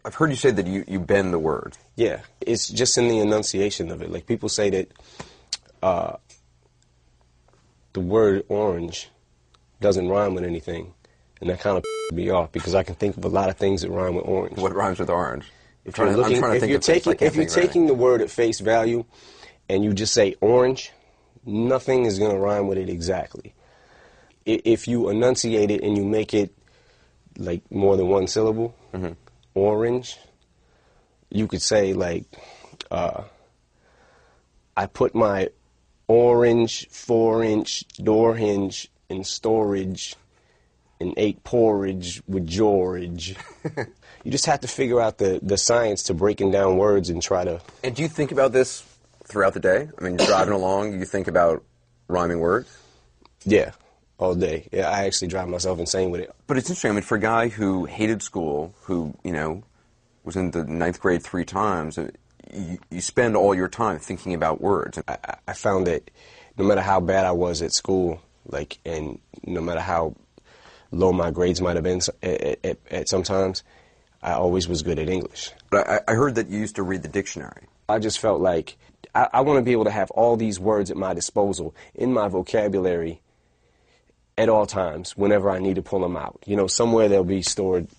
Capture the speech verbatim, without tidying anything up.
I've heard you say that you, you bend the words. Yeah, it's just in the enunciation of it. Like, people say that uh, the word orange doesn't rhyme with anything, and that kind of me off because I can think of a lot of things that rhyme with orange. What rhymes with orange? If you're looking, if you're taking, if you're taking the word at face value, and you just say orange, nothing is going to rhyme with it exactly. If you enunciate it and you make it like more than one syllable, mm-hmm. orange, you could say like, uh, I put my orange four-inch door hinge in storage and ate porridge with George. You just have to figure out the, the science to breaking down words and try to... And do you think about this throughout the day? I mean, driving along, you think about rhyming words? Yeah, all day. Yeah, I actually drive myself insane with it. But it's interesting. I mean, for a guy who hated school, who, you know, was in the ninth grade three times, you, you spend all your time thinking about words. I, I found that no matter how bad I was at school, like, and no matter how low my grades might have been at, at, at sometimes, I always was good at English. But I, I heard that you used to read the dictionary. I just felt like I, I want to be able to have all these words at my disposal in my vocabulary at all times, whenever I need to pull them out. You know, somewhere they'll be stored